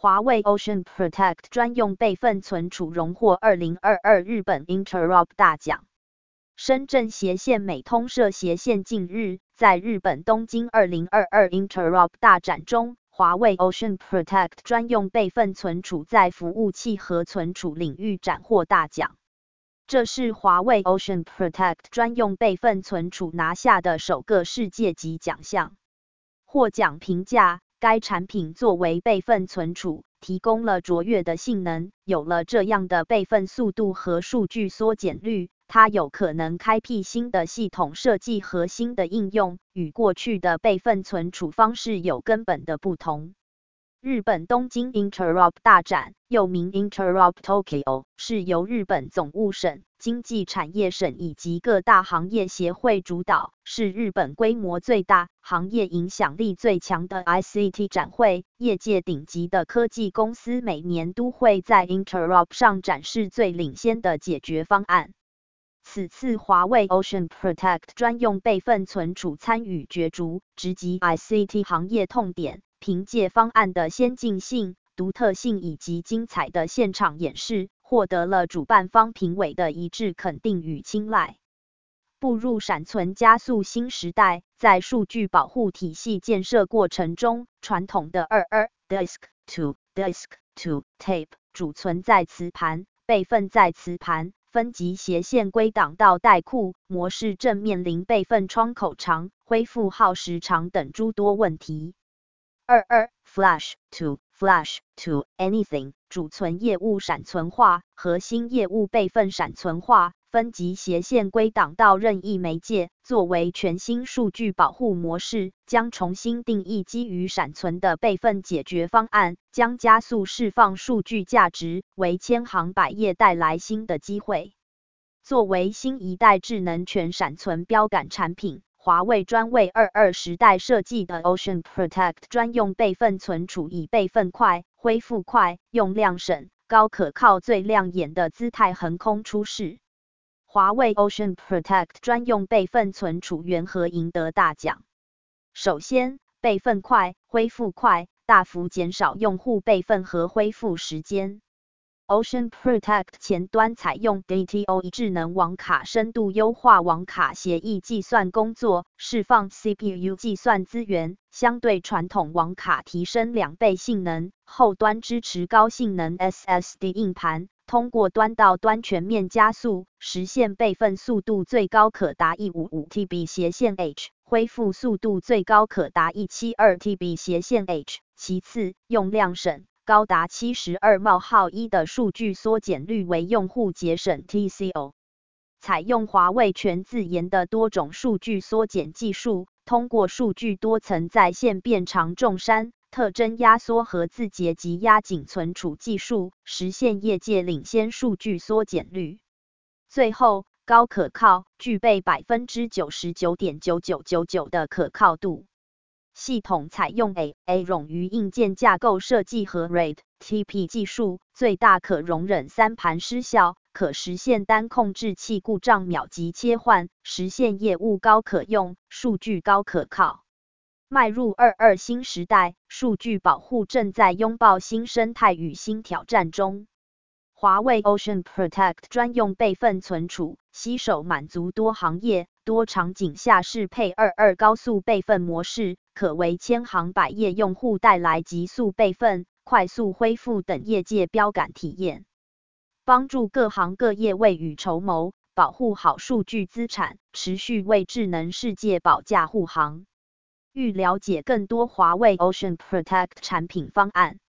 华为 Ocean Protect 专用备份存储荣获2022日本 Interop 大奖。深圳斜线美通社斜线近日在日本东京2022 Interop 大展中，华为 Ocean Protect 专用备份存储在服务器和存储领域斩获大奖。这是华为 Ocean Protect 专用备份存储拿下的首个世界级奖项。获奖评价，该产品作为备份存储，提供了卓越的性能，有了这样的备份速度和数据缩减率，它有可能开辟新的系统设计和新的应用，与过去的备份存储方式有根本的不同。日本东京 Interop 大展，又名 Interop Tokyo， 是由日本总务省、经济产业省以及各大行业协会主导，是日本规模最大、行业影响力最强的 ICT 展会。业界顶级的科技公司每年都会在 Interop 上展示最领先的解决方案。此次华为 Ocean Protect 专用备份存储参与角逐，直击 ICT 行业痛点。凭借方案的先进性、独特性以及精彩的现场演示，获得了主办方评委的一致肯定与青睐。步入闪存加速新时代，在数据保护体系建设过程中，传统的disk to disk to tape 储存在磁盘、备份在磁盘、分级斜线归档到带库模式正面临备份窗口长、恢复耗时长等诸多问题。Flash to anything 主存业务闪存化，核心业务备份闪存化，分级斜线归档到任意媒介，作为全新数据保护模式，将重新定义基于闪存的备份解决方案，将加速释放数据价值，为千行百业带来新的机会。作为新一代智能全闪存标杆产品，华为专为22时代设计的 Ocean Protect 专用备份存储以备份快、恢复快、用量省、高可靠最亮眼的姿态横空出世。华为 Ocean Protect 专用备份存储缘何赢得大奖？首先，备份快、恢复快，大幅减少用户备份和恢复时间。Ocean Protect 前端采用 DTOE 智能网卡深度优化网卡协议计算工作，释放 CPU 计算资源，相对传统网卡提升2倍性能。后端支持高性能 SSD 硬盘，通过端到端全面加速，实现备份速度最高可达 155TB/H， 恢复速度最高可达 172TB/H。其次，用量省。高达72%的数据缩减率为用户节省 TCO。采用华为全自研的多种数据缩减技术，通过数据多层在线变长重删、特征压缩和字节及压紧存储技术，实现业界领先数据缩减率。最后，高可靠，具备 99.9999% 的可靠度。系统采用 ARM 于硬件架构设计和 RAID-TP 技术，最大可容忍3盘失效，可实现单控制器故障秒级切换，实现业务高可用，数据高可靠。迈入22新时代，数据保护正在拥抱新生态与新挑战中。华为 Ocean Protect 专用备份存储，携手满足多行业、多场景下适配22高速备份模式，可为千行百业用户带来极速备份、快速恢复等业界标杆体验，帮助各行各业未雨绸缪，保护好数据资产，持续为智能世界保驾护航。欲了解更多华为 Ocean Protect 产品方案，